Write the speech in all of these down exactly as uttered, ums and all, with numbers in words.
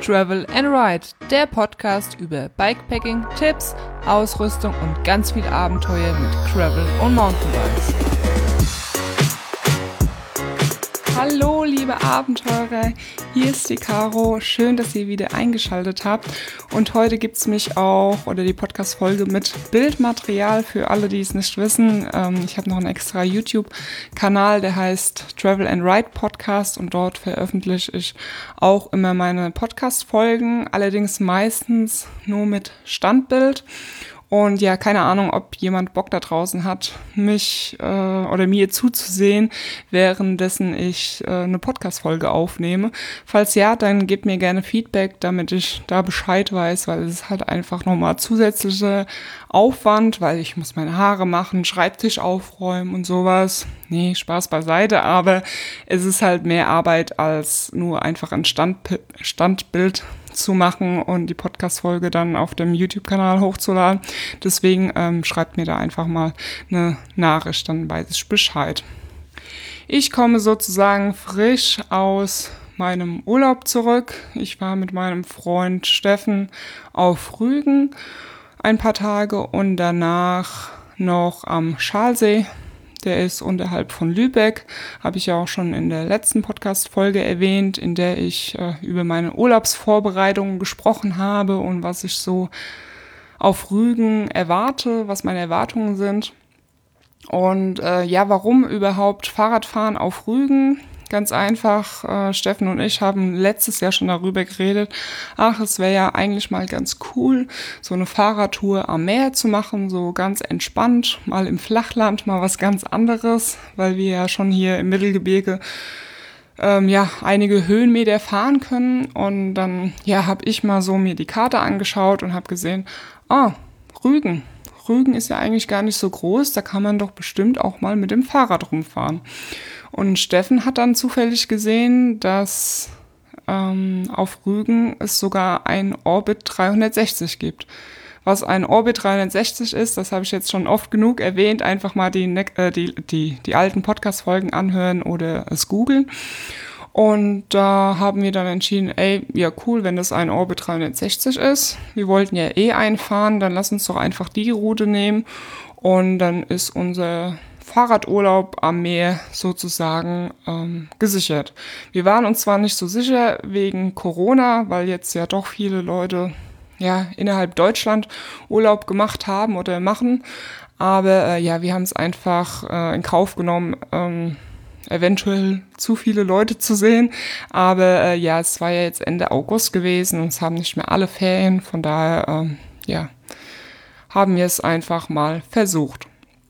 Travel and Ride, der Podcast über Bikepacking, Tipps, Ausrüstung und ganz viel Abenteuer mit Gravel und Mountainbikes. Hallo liebe Abenteurer, hier ist die Caro. Schön, dass ihr wieder eingeschaltet habt. Und heute gibt's mich auch, oder die Podcast-Folge mit Bildmaterial für alle, die es nicht wissen. Ähm, ich habe noch einen extra YouTube-Kanal, der heißt Travel and Ride Podcast, und dort veröffentliche ich auch immer meine Podcast-Folgen, allerdings meistens nur mit Standbild. Und ja, keine Ahnung, ob jemand Bock da draußen hat, mich äh, oder mir zuzusehen, währenddessen ich äh, eine Podcast-Folge aufnehme. Falls ja, dann gebt mir gerne Feedback, damit ich da Bescheid weiß, weil es ist halt einfach nochmal zusätzlicher Aufwand, weil ich muss meine Haare machen, Schreibtisch aufräumen und sowas. Nee, Spaß beiseite, aber es ist halt mehr Arbeit, als nur einfach ein Stand- Standbild zu machen und die Podcast-Folge dann auf dem YouTube-Kanal hochzuladen. Deswegen ähm, schreibt mir da einfach mal eine Nachricht, dann weiß ich Bescheid. Ich komme sozusagen frisch aus meinem Urlaub zurück. Ich war mit meinem Freund Steffen auf Rügen ein paar Tage und danach noch am Schalsee. Der ist unterhalb von Lübeck, habe ich ja auch schon in der letzten Podcast-Folge erwähnt, in der ich äh, über meine Urlaubsvorbereitungen gesprochen habe und was ich so auf Rügen erwarte, was meine Erwartungen sind. Und äh, ja, warum überhaupt Fahrradfahren auf Rügen? Ganz einfach, äh, Steffen und ich haben letztes Jahr schon darüber geredet, ach, es wäre ja eigentlich mal ganz cool, so eine Fahrradtour am Meer zu machen, so ganz entspannt, mal im Flachland, mal was ganz anderes, weil wir ja schon hier im Mittelgebirge ähm, ja einige Höhenmeter fahren können. Und dann ja habe ich mal so mir die Karte angeschaut und habe gesehen, ah, Rügen. Rügen ist ja eigentlich gar nicht so groß, da kann man doch bestimmt auch mal mit dem Fahrrad rumfahren. Und Steffen hat dann zufällig gesehen, dass ähm, auf Rügen es sogar ein Orbit dreihundertsechzig gibt. Was ein Orbit dreihundertsechzig ist, das habe ich jetzt schon oft genug erwähnt. Einfach mal die, äh, die, die, die alten Podcast-Folgen anhören oder es googeln. Und da haben wir dann entschieden, ey, ja cool, wenn das ein Orbit dreihundertsechzig ist. Wir wollten ja eh einfahren, dann lass uns doch einfach die Route nehmen. Und dann ist unser Fahrradurlaub am Meer sozusagen ähm, gesichert. Wir waren uns zwar nicht so sicher wegen Corona, weil jetzt ja doch viele Leute ja innerhalb Deutschland Urlaub gemacht haben oder machen, aber äh, ja, wir haben es einfach äh, in Kauf genommen, ähm, eventuell zu viele Leute zu sehen, aber äh, ja, es war ja jetzt Ende August gewesen und es haben nicht mehr alle Ferien, von daher ähm, ja, haben wir es einfach mal versucht.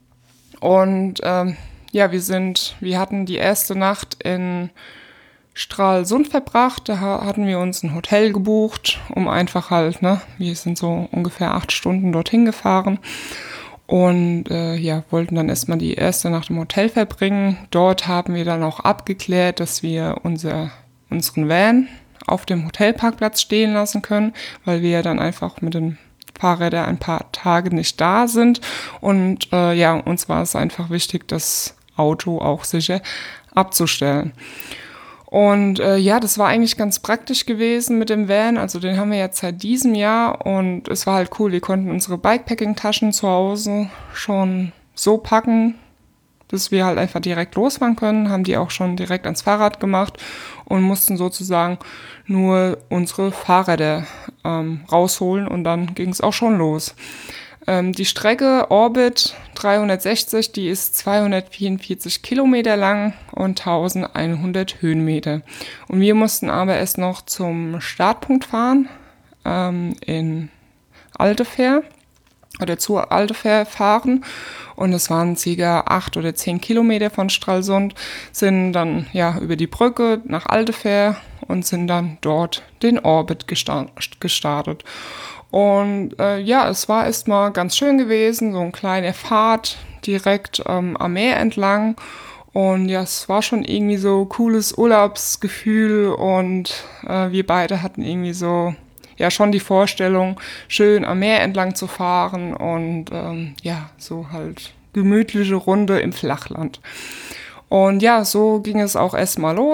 Und ähm, ja, wir sind, wir hatten die erste Nacht in Stralsund verbracht. Da hatten wir uns ein Hotel gebucht, um einfach halt, ne, wir sind so ungefähr acht Stunden dorthin gefahren und äh, ja, wollten dann erstmal die erste Nacht im Hotel verbringen. Dort haben wir dann auch abgeklärt, dass wir unser, unseren Van auf dem Hotelparkplatz stehen lassen können, weil wir ja dann einfach mit den Fahrräder ein paar Tage nicht da sind. Und äh, ja, uns war es einfach wichtig, das Auto auch sicher abzustellen. Und äh, ja, das war eigentlich ganz praktisch gewesen mit dem Van. Also den haben wir jetzt seit diesem Jahr und es war halt cool. Wir konnten unsere Bikepacking-Taschen zu Hause schon so packen, dass wir halt einfach direkt losfahren können, haben die auch schon direkt ans Fahrrad gemacht und mussten sozusagen nur unsere Fahrräder ähm, rausholen und dann ging es auch schon los. Ähm, die Strecke Orbit dreihundertsechzig, die ist zweihundertvierundvierzig Kilometer lang und elfhundert Höhenmeter. Und wir mussten aber erst noch zum Startpunkt fahren, ähm, in Altefähr. oder zu Altefähr fahren und es waren circa acht oder zehn Kilometer von Stralsund, sind dann ja über die Brücke nach Altefähr und sind dann dort den Orbit gestartet. Und äh, ja, es war erstmal ganz schön gewesen, so ein kleiner Pfad direkt ähm, am Meer entlang. Und ja, es war schon irgendwie so cooles Urlaubsgefühl und äh, wir beide hatten irgendwie so ja schon die Vorstellung, schön am Meer entlang zu fahren und ähm, ja, so halt gemütliche Runde im Flachland. Und ja, so ging es auch erstmal los.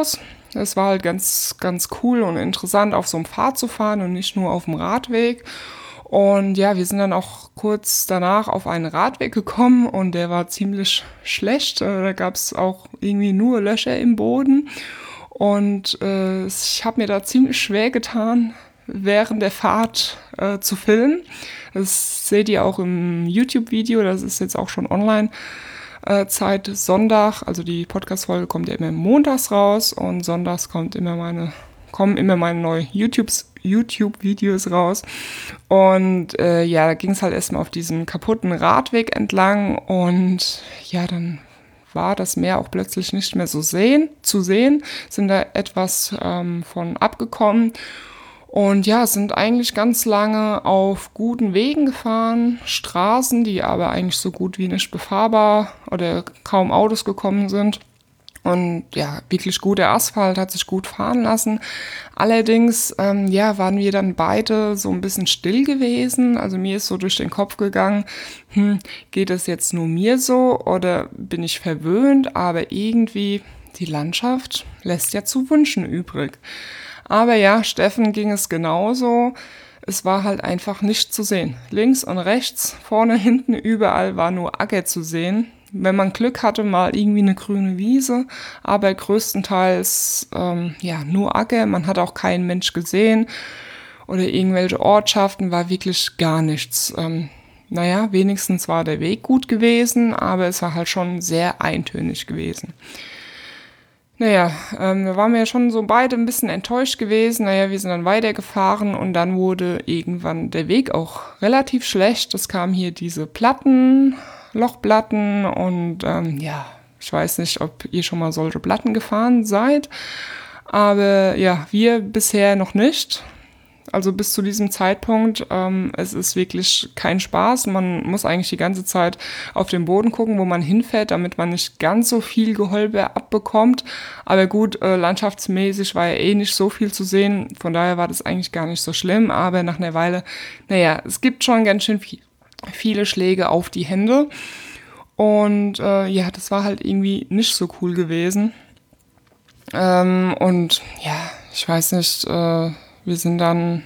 Es war halt ganz, ganz cool und interessant, auf so einem Pfad zu fahren und nicht nur auf dem Radweg. Und ja, wir sind dann auch kurz danach auf einen Radweg gekommen und der war ziemlich schlecht. Da gab es auch irgendwie nur Löcher im Boden. Und äh, ich habe mir da ziemlich schwer getan, während der Fahrt äh, zu filmen. Das seht ihr auch im YouTube-Video, das ist jetzt auch schon online. Äh, Zeit Sonntag, also die Podcast-Folge kommt ja immer montags raus und sonntags kommt immer meine, kommen immer meine neuen YouTubes, YouTube-Videos raus. Und äh, ja, da ging es halt erstmal auf diesem kaputten Radweg entlang und ja, dann war das Meer auch plötzlich nicht mehr so sehen, zu sehen, sind da etwas ähm, von abgekommen. Und ja, sind eigentlich ganz lange auf guten Wegen gefahren, Straßen, die aber eigentlich so gut wie nicht befahrbar oder kaum Autos gekommen sind. Und ja, wirklich guter Asphalt, hat sich gut fahren lassen. Allerdings, ähm, ja, waren wir dann beide so ein bisschen still gewesen. Also mir ist so durch den Kopf gegangen, hm, geht es jetzt nur mir so oder bin ich verwöhnt? Aber irgendwie, die Landschaft lässt ja zu wünschen übrig. Aber ja, Steffen ging es genauso. Es war halt einfach nicht zu sehen. Links und rechts, vorne, hinten, überall war nur Acker zu sehen. Wenn man Glück hatte, mal irgendwie eine grüne Wiese, aber größtenteils ähm, ja nur Acker. Man hat auch keinen Mensch gesehen oder irgendwelche Ortschaften, war wirklich gar nichts. Ähm, naja, wenigstens war der Weg gut gewesen, aber es war halt schon sehr eintönig gewesen. Naja, ähm, da waren wir ja schon so beide ein bisschen enttäuscht gewesen. Naja, wir sind dann weitergefahren und dann wurde irgendwann der Weg auch relativ schlecht. Es kamen hier diese Platten, Lochplatten und ähm, ja, ich weiß nicht, ob ihr schon mal solche Platten gefahren seid. Aber ja, wir bisher noch nicht. Also bis zu diesem Zeitpunkt, ähm, es ist wirklich kein Spaß. Man muss eigentlich die ganze Zeit auf den Boden gucken, wo man hinfährt, damit man nicht ganz so viel Geholbe abbekommt. Aber gut, äh, landschaftsmäßig war ja eh nicht so viel zu sehen. Von daher war das eigentlich gar nicht so schlimm. Aber nach einer Weile, naja, es gibt schon ganz schön viel, viele Schläge auf die Hände. Und äh, ja, das war halt irgendwie nicht so cool gewesen. Ähm, und ja, ich weiß nicht, äh, wir sind dann,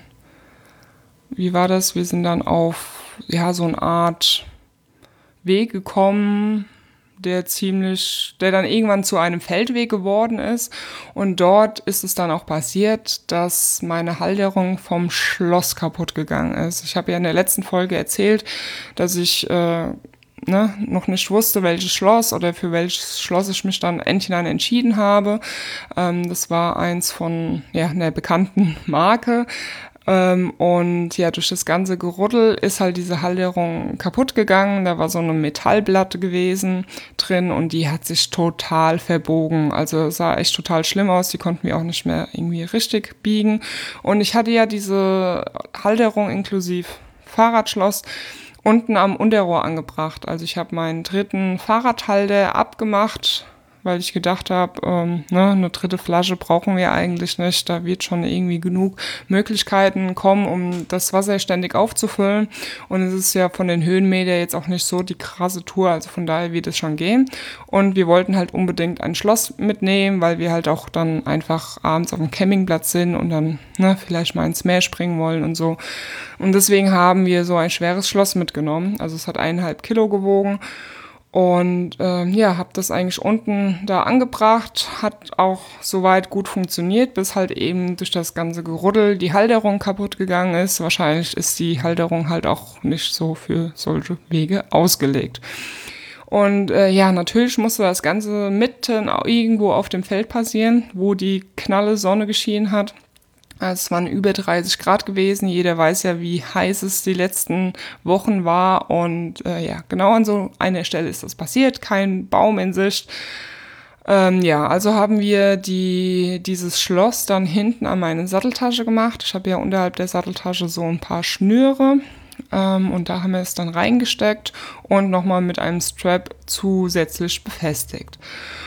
wie war das? Wir sind dann auf, ja, so eine Art Weg gekommen, der ziemlich, der dann irgendwann zu einem Feldweg geworden ist. Und dort ist es dann auch passiert, dass meine Halterung vom Schloss kaputt gegangen ist. Ich habe ja in der letzten Folge erzählt, dass ich äh, ne, noch nicht wusste, welches Schloss oder für welches Schloss ich mich dann endlich entschieden habe. Ähm, das war eins von ja, einer bekannten Marke. Ähm, und ja, durch das ganze Geruddel ist halt diese Halterung kaputt gegangen. Da war so eine Metallplatte gewesen drin und die hat sich total verbogen. Also sah echt total schlimm aus. Die konnten wir auch nicht mehr irgendwie richtig biegen. Und ich hatte ja diese Halterung inklusive Fahrradschloss unten am Unterrohr angebracht. Also ich habe meinen dritten Fahrradhalter abgemacht, weil ich gedacht habe, ähm, ne, eine dritte Flasche brauchen wir eigentlich nicht. Da wird schon irgendwie genug Möglichkeiten kommen, um das Wasser ständig aufzufüllen. Und es ist ja von den Höhenmetern jetzt auch nicht so die krasse Tour, also von daher wird es schon gehen. Und wir wollten halt unbedingt ein Schloss mitnehmen, weil wir halt auch dann einfach abends auf dem Campingplatz sind und dann ne, vielleicht mal ins Meer springen wollen und so. Und deswegen haben wir so ein schweres Schloss mitgenommen. Also es hat eineinhalb Kilo gewogen. Und äh, ja, habe das eigentlich unten da angebracht, hat auch soweit gut funktioniert, bis halt eben durch das ganze Geruddel die Halterung kaputt gegangen ist. Wahrscheinlich ist die Halterung halt auch nicht so für solche Wege ausgelegt. Und äh, ja, natürlich musste das Ganze mitten irgendwo auf dem Feld passieren, wo die knalle Sonne geschienen hat. Es waren über dreißig Grad gewesen. Jeder weiß ja, wie heiß es die letzten Wochen war. Und äh, ja, genau an so einer Stelle ist das passiert. Kein Baum in Sicht. Ähm, ja, also haben wir die, dieses Schloss dann hinten an meine Satteltasche gemacht. Ich habe ja unterhalb der Satteltasche so ein paar Schnüre. Ähm, und da haben wir es dann reingesteckt und nochmal mit einem Strap zusätzlich befestigt.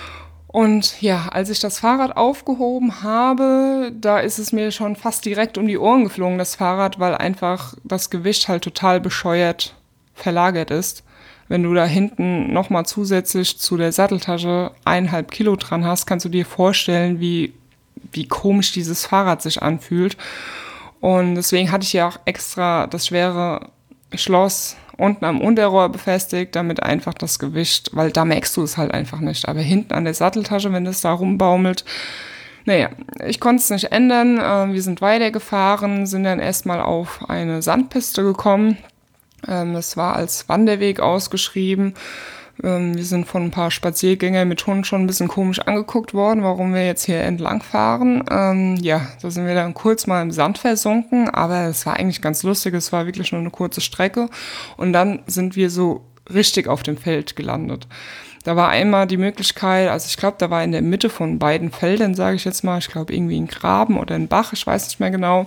Und ja, als ich das Fahrrad aufgehoben habe, da ist es mir schon fast direkt um die Ohren geflogen, das Fahrrad, weil einfach das Gewicht halt total bescheuert verlagert ist. Wenn du da hinten nochmal zusätzlich zu der Satteltasche eineinhalb Kilo dran hast, kannst du dir vorstellen, wie wie komisch dieses Fahrrad sich anfühlt. Und deswegen hatte ich ja auch extra das schwere Schloss unten am Unterrohr befestigt, damit einfach das Gewicht, weil da merkst du es halt einfach nicht. Aber hinten an der Satteltasche, wenn das da rumbaumelt, naja, ich konnte es nicht ändern. Wir sind weitergefahren, sind dann erstmal auf eine Sandpiste gekommen. Es war als Wanderweg ausgeschrieben. Wir sind von ein paar Spaziergängern mit Hunden schon ein bisschen komisch angeguckt worden, warum wir jetzt hier entlang fahren. Ähm, ja, da sind wir dann kurz mal im Sand versunken, aber es war eigentlich ganz lustig, es war wirklich nur eine kurze Strecke. Und dann sind wir so richtig auf dem Feld gelandet. Da war einmal die Möglichkeit, also ich glaube, da war in der Mitte von beiden Feldern, sage ich jetzt mal, ich glaube irgendwie ein Graben oder ein Bach, ich weiß nicht mehr genau.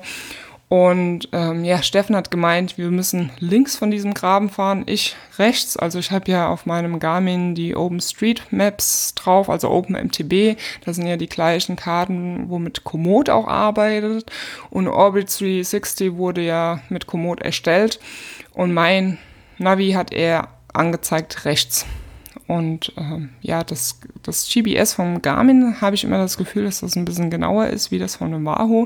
Und ähm, ja, Steffen hat gemeint, wir müssen links von diesem Graben fahren, ich rechts. Also ich habe ja auf meinem Garmin die OpenStreetMaps drauf, also OpenMTB. Das sind ja die gleichen Karten, womit Komoot auch arbeitet. Und Orbit dreihundertsechzig wurde ja mit Komoot erstellt. Und mein Navi hat eher angezeigt rechts. Und ähm, ja, das, das G P S vom Garmin habe ich immer das Gefühl, dass das ein bisschen genauer ist, wie das von dem Wahoo.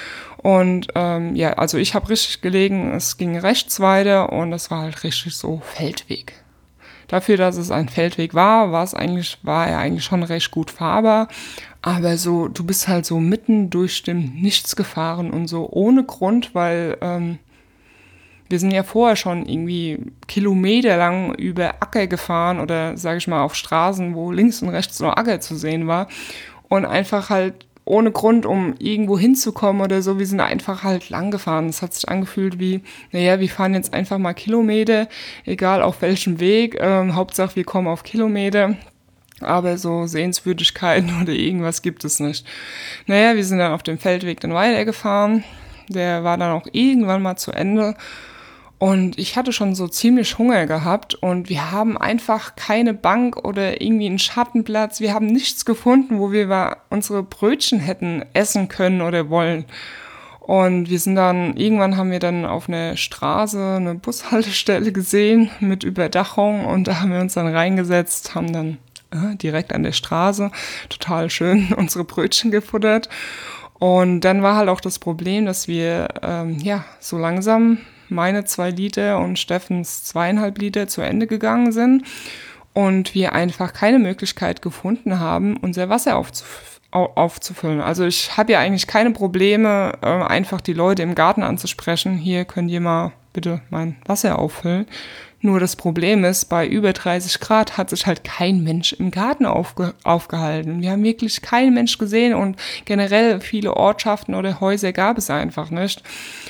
Und ähm, ja, also ich habe richtig gelegen, es ging rechts weiter und es war halt richtig so Feldweg. Dafür, dass es ein Feldweg war, war es eigentlich, war er eigentlich schon recht gut fahrbar. Aber so, du bist halt so mitten durch dem Nichts gefahren und so ohne Grund, weil ähm, wir sind ja vorher schon irgendwie kilometerlang über Acker gefahren oder sage ich mal auf Straßen, wo links und rechts nur Acker zu sehen war und einfach halt ohne Grund, um irgendwo hinzukommen oder so. Wir sind einfach halt lang gefahren. Es hat sich angefühlt wie, naja, wir fahren jetzt einfach mal Kilometer, egal auf welchem Weg. Ähm, Hauptsache, wir kommen auf Kilometer. Aber so Sehenswürdigkeiten oder irgendwas gibt es nicht. Naja, wir sind dann auf dem Feldweg dann weitergefahren. Der war dann auch irgendwann mal zu Ende. Und ich hatte schon so ziemlich Hunger gehabt und wir haben einfach keine Bank oder irgendwie einen Schattenplatz. Wir haben nichts gefunden, wo wir unsere Brötchen hätten essen können oder wollen. Und wir sind dann, irgendwann haben wir dann auf einer Straße eine Bushaltestelle gesehen mit Überdachung und da haben wir uns dann reingesetzt, haben dann äh, direkt an der Straße total schön unsere Brötchen gefuttert. Und dann war halt auch das Problem, dass wir ähm, ja so langsam meine zwei Liter und Steffens zweieinhalb Liter zu Ende gegangen sind und wir einfach keine Möglichkeit gefunden haben, unser Wasser aufzuf- aufzufüllen. Also ich habe ja eigentlich keine Probleme, äh, einfach die Leute im Garten anzusprechen. Hier könnt ihr mal bitte mein Wasser auffüllen. Nur das Problem ist, bei über dreißig Grad hat sich halt kein Mensch im Garten aufge- aufgehalten. Wir haben wirklich keinen Mensch gesehen und generell viele Ortschaften oder Häuser gab es einfach nicht.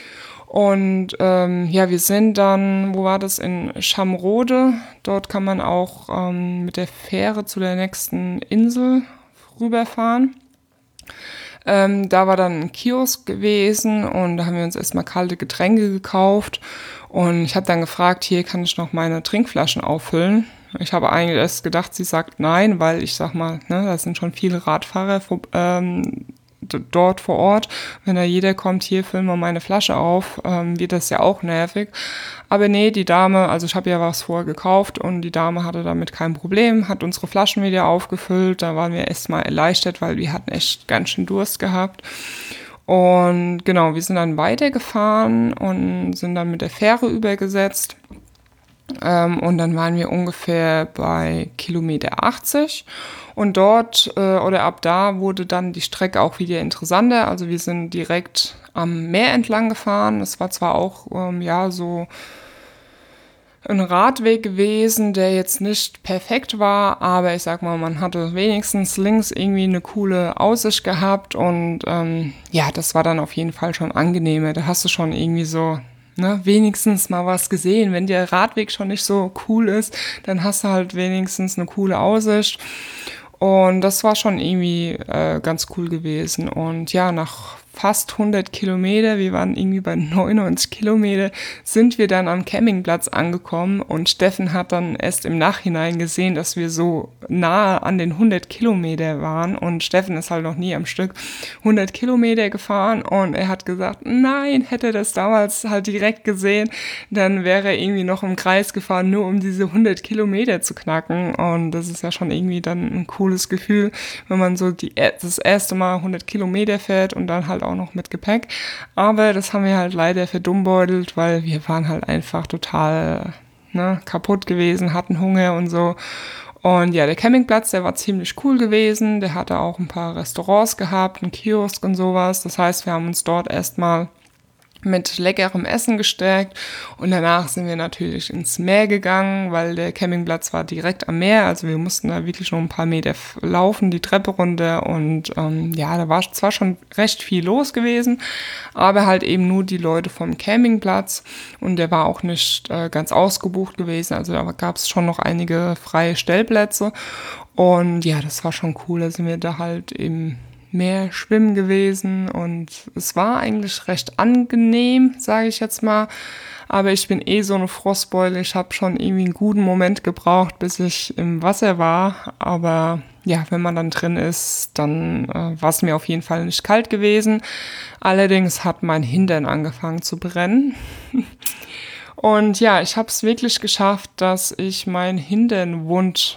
Und ähm, ja, wir sind dann, wo war das, in Schamrode. Dort kann man auch ähm, mit der Fähre zu der nächsten Insel rüberfahren. Ähm, da war dann ein Kiosk gewesen und da haben wir uns erstmal kalte Getränke gekauft. Und ich habe dann gefragt, hier kann ich noch meine Trinkflaschen auffüllen. Ich habe eigentlich erst gedacht, sie sagt nein, weil ich sag mal, ne, da sind schon viele Radfahrer ähm, dort vor Ort. Wenn da jeder kommt, hier füllen wir meine Flasche auf, ähm, wird das ja auch nervig. Aber nee, die Dame, also ich habe ja was vorher gekauft und die Dame hatte damit kein Problem, hat unsere Flaschen wieder aufgefüllt. Da waren wir erstmal erleichtert, weil wir hatten echt ganz schön Durst gehabt. Und genau, wir sind dann weitergefahren und sind dann mit der Fähre übergesetzt. Ähm, und dann waren wir ungefähr bei Kilometer achtzig und dort äh, oder ab da wurde dann die Strecke auch wieder interessanter. Also wir sind direkt am Meer entlang gefahren. Es war zwar auch ähm, ja so ein Radweg gewesen, der jetzt nicht perfekt war, aber ich sag mal, man hatte wenigstens links irgendwie eine coole Aussicht gehabt und ähm, ja, das war dann auf jeden Fall schon angenehmer. Da hast du schon irgendwie so Ne, wenigstens mal was gesehen. Wenn der Radweg schon nicht so cool ist, dann hast du halt wenigstens eine coole Aussicht. Und das war schon irgendwie äh, ganz cool gewesen. Und ja, nach fast hundert Kilometer, wir waren irgendwie bei neunundneunzig Kilometer, sind wir dann am Campingplatz angekommen und Steffen hat dann erst im Nachhinein gesehen, dass wir so nahe an den hundert Kilometer waren und Steffen ist halt noch nie am Stück hundert Kilometer gefahren und er hat gesagt, nein, hätte er das damals halt direkt gesehen, dann wäre er irgendwie noch im Kreis gefahren, nur um diese hundert Kilometer zu knacken und das ist ja schon irgendwie dann ein cooles cooles Gefühl, wenn man so die, das erste Mal hundert Kilometer fährt und dann halt auch noch mit Gepäck. Aber das haben wir halt leider verdummbeutel, weil wir waren halt einfach total ne, kaputt gewesen, hatten Hunger und so. Und ja, der Campingplatz, der war ziemlich cool gewesen. Der hatte auch ein paar Restaurants gehabt, einen Kiosk und sowas. Das heißt, wir haben uns dort erstmal mit leckerem Essen gestärkt und danach sind wir natürlich ins Meer gegangen, weil der Campingplatz war direkt am Meer, also wir mussten da wirklich noch ein paar Meter laufen, die Treppe runter und ähm, ja, da war zwar schon recht viel los gewesen, aber halt eben nur die Leute vom Campingplatz und der war auch nicht äh, ganz ausgebucht gewesen, also da gab es schon noch einige freie Stellplätze und ja, das war schon cool, da sind wir da halt eben mehr schwimmen gewesen und es war eigentlich recht angenehm, sage ich jetzt mal, aber ich bin eh so eine Frostbeule, ich habe schon irgendwie einen guten Moment gebraucht, bis ich im Wasser war, aber ja, wenn man dann drin ist, dann äh, war es mir auf jeden Fall nicht kalt gewesen, allerdings hat mein Hintern angefangen zu brennen und ja, ich habe es wirklich geschafft, dass ich mein Hintern wund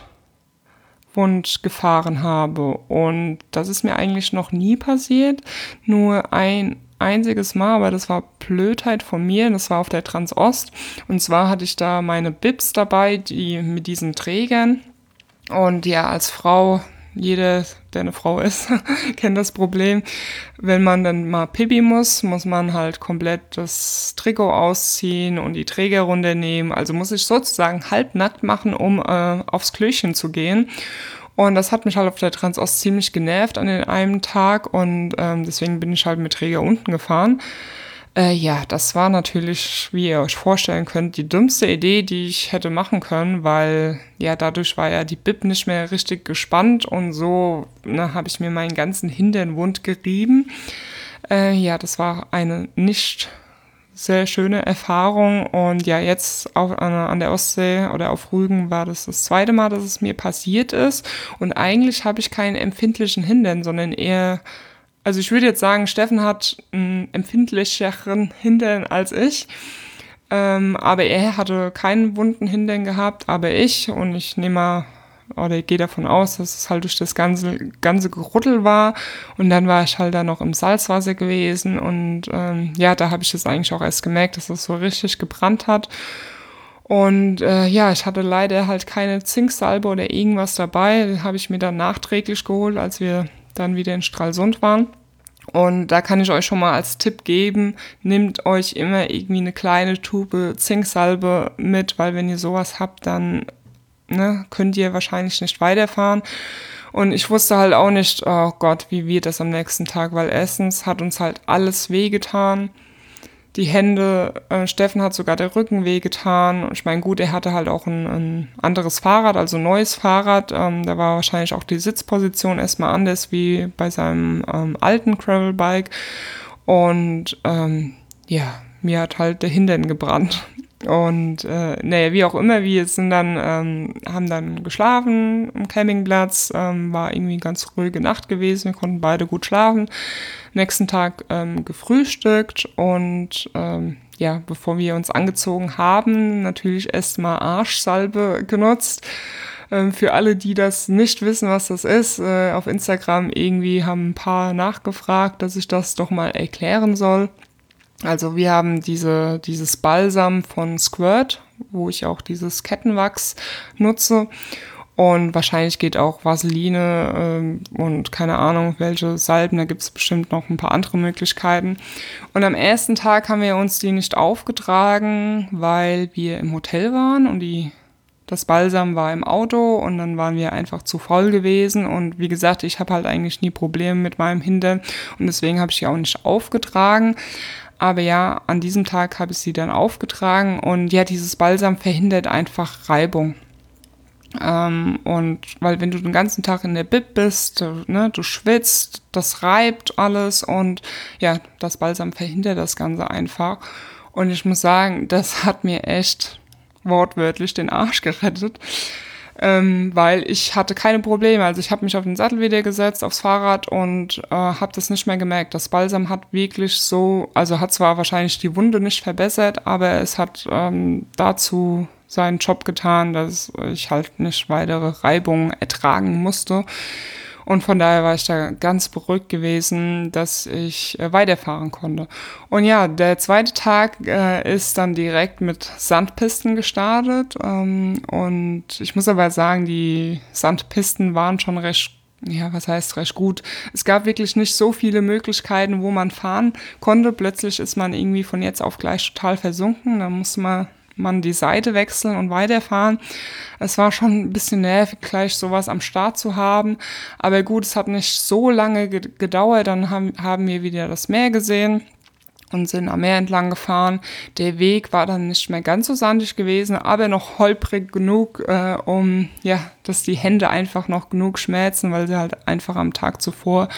Wund gefahren habe. Und das ist mir eigentlich noch nie passiert. Nur ein einziges Mal, aber das war Blödheit von mir. Das war auf der Transost. Und zwar hatte ich da meine Bibs dabei, die mit diesen Trägern. Und ja, als Frau, jeder, der eine Frau ist, kennt das Problem. Wenn man dann mal Pipi muss, muss man halt komplett das Trikot ausziehen und die Träger runternehmen. Also muss ich sozusagen halbnackt machen, um äh, aufs Klöchen zu gehen. Und das hat mich halt auf der Transost ziemlich genervt an den einen Tag und ähm, deswegen bin ich halt mit Träger unten gefahren. Äh, ja, das war natürlich, wie ihr euch vorstellen könnt, die dümmste Idee, die ich hätte machen können, weil ja dadurch war ja die Bib nicht mehr richtig gespannt und so ne, habe ich mir meinen ganzen Hintern wund gerieben. Äh, ja, das war eine nicht sehr schöne Erfahrung und ja, jetzt auf, an, an der Ostsee oder auf Rügen war das das zweite Mal, dass es mir passiert ist und eigentlich habe ich keinen empfindlichen Hintern, sondern eher, also ich würde jetzt sagen, Steffen hat einen empfindlicheren Hintern als ich, ähm, aber er hatte keinen wunden Hintern gehabt, aber ich und ich nehme mal oder ich gehe davon aus, dass es halt durch das ganze, ganze Gerüttel war und dann war ich halt da noch im Salzwasser gewesen und ähm, ja, da habe ich es eigentlich auch erst gemerkt, dass es so richtig gebrannt hat und äh, ja, ich hatte leider halt keine Zinksalbe oder irgendwas dabei, das habe ich mir dann nachträglich geholt, als wir dann wieder in Stralsund waren. Und da kann ich euch schon mal als Tipp geben, nehmt euch immer irgendwie eine kleine Tube Zinksalbe mit, weil wenn ihr sowas habt, dann Ne, könnt ihr wahrscheinlich nicht weiterfahren. Und ich wusste halt auch nicht, oh Gott, wie wird das am nächsten Tag, weil erstens hat uns halt alles wehgetan. Die Hände, äh, Steffen hat sogar der Rücken wehgetan. Und ich meine, gut, er hatte halt auch ein, ein anderes Fahrrad, also ein neues Fahrrad. Ähm, da war wahrscheinlich auch die Sitzposition erstmal anders wie bei seinem ähm, alten Gravelbike. Und ähm, ja, mir hat halt der Hintern gebrannt. Und äh, naja, wie auch immer, wir sind dann, ähm, haben dann geschlafen am Campingplatz, ähm, war irgendwie eine ganz ruhige Nacht gewesen, wir konnten beide gut schlafen. Nächsten Tag ähm, gefrühstückt und ähm, ja, bevor wir uns angezogen haben, natürlich erstmal Arschsalbe genutzt. Ähm, für alle, die das nicht wissen, was das ist, äh, auf Instagram irgendwie haben ein paar nachgefragt, dass ich das doch mal erklären soll. Also wir haben diese, dieses Balsam von Squirt, wo ich auch dieses Kettenwachs nutze und wahrscheinlich geht auch Vaseline ähm, und keine Ahnung welche Salben, da gibt es bestimmt noch ein paar andere Möglichkeiten. Und am ersten Tag haben wir uns die nicht aufgetragen, weil wir im Hotel waren und die das Balsam war im Auto und dann waren wir einfach zu voll gewesen und wie gesagt, ich habe halt eigentlich nie Probleme mit meinem Hintern und deswegen habe ich die auch nicht aufgetragen. Aber ja, an diesem Tag habe ich sie dann aufgetragen und ja, dieses Balsam verhindert einfach Reibung. Ähm, und weil wenn du den ganzen Tag in der Bib bist, du, ne, du schwitzt, das reibt alles und ja, das Balsam verhindert das Ganze einfach. Und ich muss sagen, das hat mir echt wortwörtlich den Arsch gerettet. Ähm, weil ich hatte keine Probleme. Also ich habe mich auf den Sattel wieder gesetzt, aufs Fahrrad und äh, habe das nicht mehr gemerkt. Das Balsam hat wirklich so, also hat zwar wahrscheinlich die Wunde nicht verbessert, aber es hat ähm, dazu seinen Job getan, dass ich halt nicht weitere Reibungen ertragen musste. Und von daher war ich da ganz beruhigt gewesen, dass ich äh, weiterfahren konnte. Und ja, der zweite Tag äh, ist dann direkt mit Sandpisten gestartet. Ähm, und ich muss aber sagen, die Sandpisten waren schon recht, ja, was heißt recht gut. Es gab wirklich nicht so viele Möglichkeiten, wo man fahren konnte. Plötzlich ist man irgendwie von jetzt auf gleich total versunken. Da musste man man die Seite wechseln und weiterfahren. Es war schon ein bisschen nervig, gleich sowas am Start zu haben. Aber gut, es hat nicht so lange gedauert. Dann haben, haben wir wieder das Meer gesehen und sind am Meer entlang gefahren. Der Weg war dann nicht mehr ganz so sandig gewesen, aber noch holprig genug, äh, um, ja, dass die Hände einfach noch genug schmerzen, weil sie halt einfach am Tag zuvor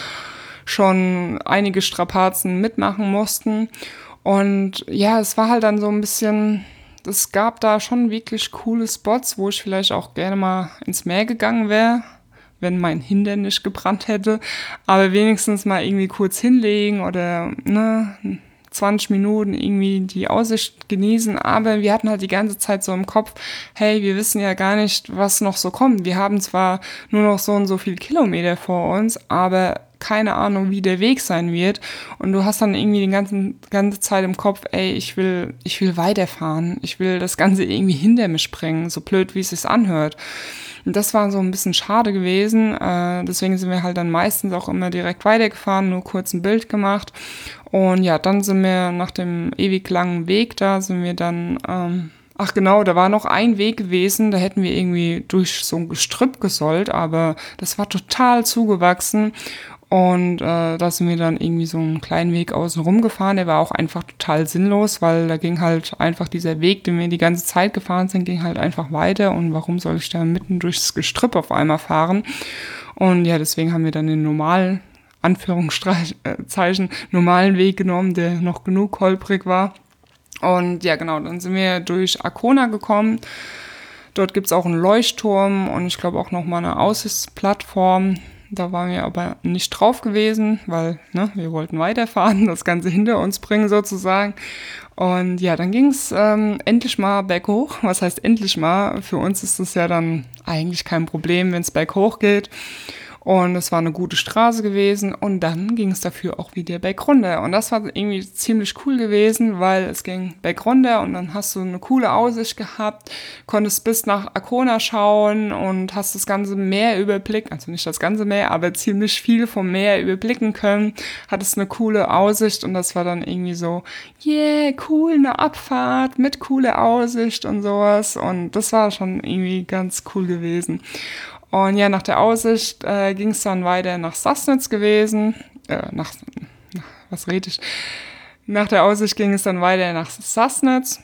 schon einige Strapazen mitmachen mussten. Und ja, es war halt dann so ein bisschen... Es gab da schon wirklich coole Spots, wo ich vielleicht auch gerne mal ins Meer gegangen wäre, wenn mein Hintern nicht gebrannt hätte. Aber wenigstens mal irgendwie kurz hinlegen oder ne, zwanzig Minuten irgendwie die Aussicht genießen. Aber wir hatten halt die ganze Zeit so im Kopf, hey, wir wissen ja gar nicht, was noch so kommt. Wir haben zwar nur noch so und so viele Kilometer vor uns, aber keine Ahnung, wie der Weg sein wird. Und du hast dann irgendwie die ganze, ganze Zeit im Kopf, ey, ich will, ich will weiterfahren. Ich will das Ganze irgendwie hinter mich bringen, so blöd, wie es sich anhört. Und das war so ein bisschen schade gewesen. Äh, deswegen sind wir halt dann meistens auch immer direkt weitergefahren, nur kurz ein Bild gemacht. Und ja, dann sind wir nach dem ewig langen Weg da, sind wir dann... Ähm, Ach genau, da war noch ein Weg gewesen, da hätten wir irgendwie durch so ein Gestrüpp gesollt, aber das war total zugewachsen und äh, da sind wir dann irgendwie so einen kleinen Weg außen rum gefahren, der war auch einfach total sinnlos, weil da ging halt einfach dieser Weg, den wir die ganze Zeit gefahren sind, ging halt einfach weiter und warum soll ich da mitten durchs Gestrüpp auf einmal fahren? Und ja, deswegen haben wir dann den normalen, Anführungszeichen, normalen Weg genommen, der noch genug holprig war. Und ja, genau, dann sind wir durch Arkona gekommen. Dort gibt's auch einen Leuchtturm und ich glaube auch nochmal eine Aussichtsplattform. Da waren wir aber nicht drauf gewesen, weil ne, wir wollten weiterfahren, das Ganze hinter uns bringen sozusagen. Und ja, dann ging's ähm, endlich mal berghoch. Was heißt endlich mal? Für uns ist es ja dann eigentlich kein Problem, wenn es berghoch geht. Und es war eine gute Straße gewesen und dann ging es dafür auch wieder bergunter. Und das war irgendwie ziemlich cool gewesen, weil es ging bergunter und dann hast du eine coole Aussicht gehabt, konntest bis nach Arkona schauen und hast das ganze Meer überblickt, also nicht das ganze Meer, aber ziemlich viel vom Meer überblicken können, hattest eine coole Aussicht und das war dann irgendwie so, yeah, cool, eine Abfahrt mit cooler Aussicht und sowas und das war schon irgendwie ganz cool gewesen. Und ja, nach der Aussicht äh, ging es dann weiter nach Sassnitz gewesen. Äh, nach, nach, was rede ich? Nach der Aussicht ging es dann weiter nach Sassnitz.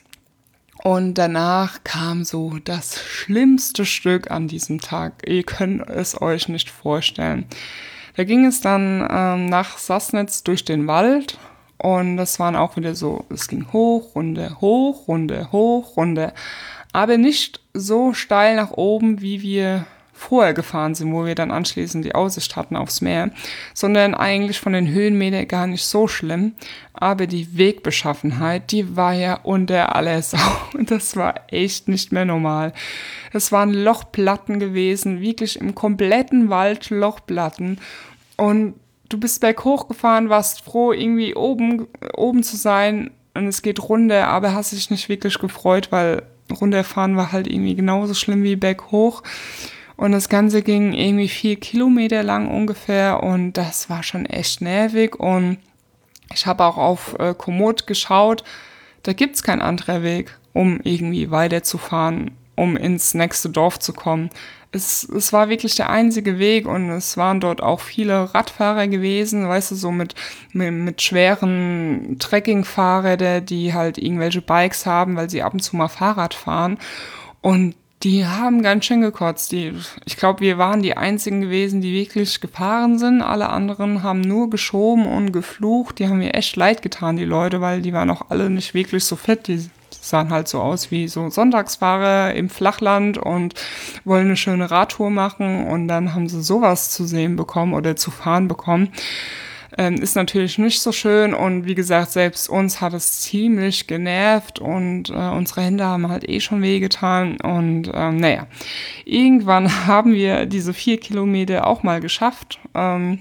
Und danach kam so das schlimmste Stück an diesem Tag. Ihr könnt es euch nicht vorstellen. Da ging es dann ähm, nach Sassnitz durch den Wald. Und das waren auch wieder so, es ging hoch, runter, hoch, runter, hoch, runter. Aber nicht so steil nach oben, wie wir vorher gefahren sind, wo wir dann anschließend die Aussicht hatten aufs Meer, sondern eigentlich von den Höhenmetern gar nicht so schlimm, aber die Wegbeschaffenheit, die war ja unter aller Sau und das war echt nicht mehr normal. Das waren Lochplatten gewesen, wirklich im kompletten Wald Lochplatten und du bist berghoch gefahren, warst froh, irgendwie oben, oben zu sein und es geht runter, aber hast dich nicht wirklich gefreut, weil runterfahren war halt irgendwie genauso schlimm wie berghoch. Und das Ganze ging irgendwie vier Kilometer lang ungefähr und das war schon echt nervig. Und ich habe auch auf äh, Komoot geschaut, da gibt's keinen anderen Weg, um irgendwie weiterzufahren, um ins nächste Dorf zu kommen. Es, es war wirklich der einzige Weg und es waren dort auch viele Radfahrer gewesen, weißt du, so mit, mit, mit schweren Trekkingfahrrädern, die halt irgendwelche Bikes haben, weil sie ab und zu mal Fahrrad fahren. Und die haben ganz schön gekotzt. Die, ich glaube, wir waren die einzigen gewesen, die wirklich gefahren sind. Alle anderen haben nur geschoben und geflucht. Die haben mir echt leid getan, die Leute, weil die waren auch alle nicht wirklich so fit. Die sahen halt so aus wie so Sonntagsfahrer im Flachland und wollen eine schöne Radtour machen. Und dann haben sie sowas zu sehen bekommen oder zu fahren bekommen. Ähm, ist natürlich nicht so schön und wie gesagt, selbst uns hat es ziemlich genervt und äh, unsere Hände haben halt eh schon wehgetan und ähm, naja, irgendwann haben wir diese vier Kilometer auch mal geschafft ähm,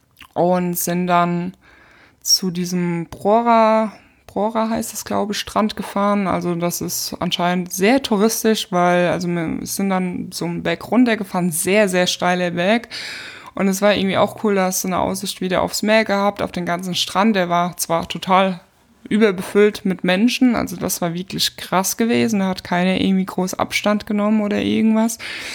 und sind dann zu diesem Brora, Brora heißt es, glaube ich, Strand gefahren. Also das ist anscheinend sehr touristisch, weil also wir sind dann so einen Berg runtergefahren, sehr, sehr steiler Berg. Und es war irgendwie auch cool, da hast du eine Aussicht wieder aufs Meer gehabt, auf den ganzen Strand. Der war zwar total überbefüllt mit Menschen, also das war wirklich krass gewesen. Da hat keiner irgendwie groß Abstand genommen oder irgendwas.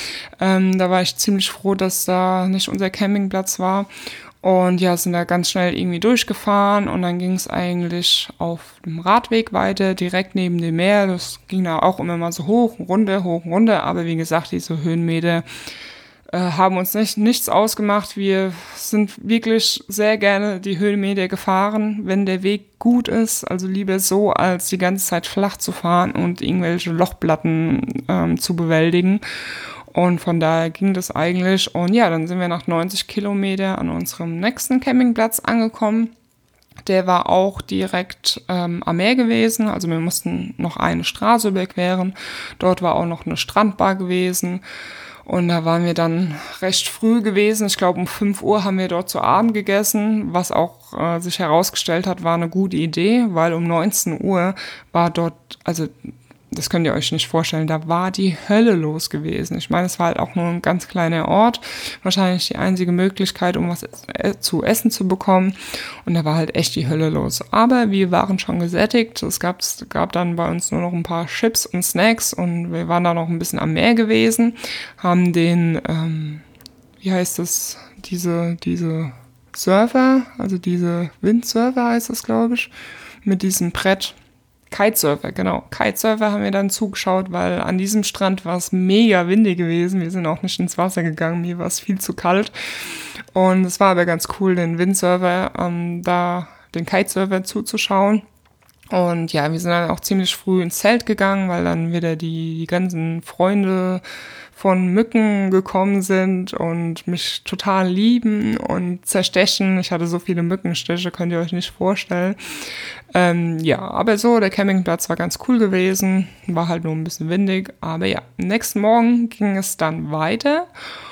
Ähm, da war ich ziemlich froh, dass da nicht unser Campingplatz war. Und ja, sind da ganz schnell irgendwie durchgefahren und dann ging es eigentlich auf dem Radweg weiter, direkt neben dem Meer. Das ging da auch immer mal so hoch und runter, hoch und runter. Aber wie gesagt, diese Höhenmeter äh, haben uns nicht, nichts ausgemacht. Wir sind wirklich sehr gerne die Höhenmeter gefahren, wenn der Weg gut ist. Also lieber so, als die ganze Zeit flach zu fahren und irgendwelche Lochplatten ähm, zu bewältigen. Und von daher ging das eigentlich. Und ja, dann sind wir nach neunzig Kilometer an unserem nächsten Campingplatz angekommen. Der war auch direkt ähm, am Meer gewesen. Also wir mussten noch eine Straße überqueren. Dort war auch noch eine Strandbar gewesen. Und da waren wir dann recht früh gewesen. Ich glaube, um fünf Uhr haben wir dort zu Abend gegessen. Was auch äh, sich herausgestellt hat, war eine gute Idee, weil um neunzehn Uhr war dort, also das könnt ihr euch nicht vorstellen, da war die Hölle los gewesen. Ich meine, es war halt auch nur ein ganz kleiner Ort, wahrscheinlich die einzige Möglichkeit, um was zu essen zu bekommen. Und da war halt echt die Hölle los. Aber wir waren schon gesättigt. Es gab, es gab dann bei uns nur noch ein paar Chips und Snacks und wir waren da noch ein bisschen am Meer gewesen, haben den, ähm, wie heißt das, diese, diese Surfer, also diese Windsurfer heißt das, glaube ich, mit diesem Brett. Kitesurfer, genau. Kitesurfer haben wir dann zugeschaut, weil an diesem Strand war es mega windig gewesen. Wir sind auch nicht ins Wasser gegangen, mir war es viel zu kalt. Und es war aber ganz cool, den Windsurfer, ähm, da den Kitesurfer zuzuschauen. Und ja, wir sind dann auch ziemlich früh ins Zelt gegangen, weil dann wieder die, die ganzen Freunde von Mücken gekommen sind und mich total lieben und zerstechen. Ich hatte so viele Mückenstiche, könnt ihr euch nicht vorstellen. Ähm, ja, aber so, der Campingplatz war ganz cool gewesen, war halt nur ein bisschen windig. Aber ja, am nächsten Morgen ging es dann weiter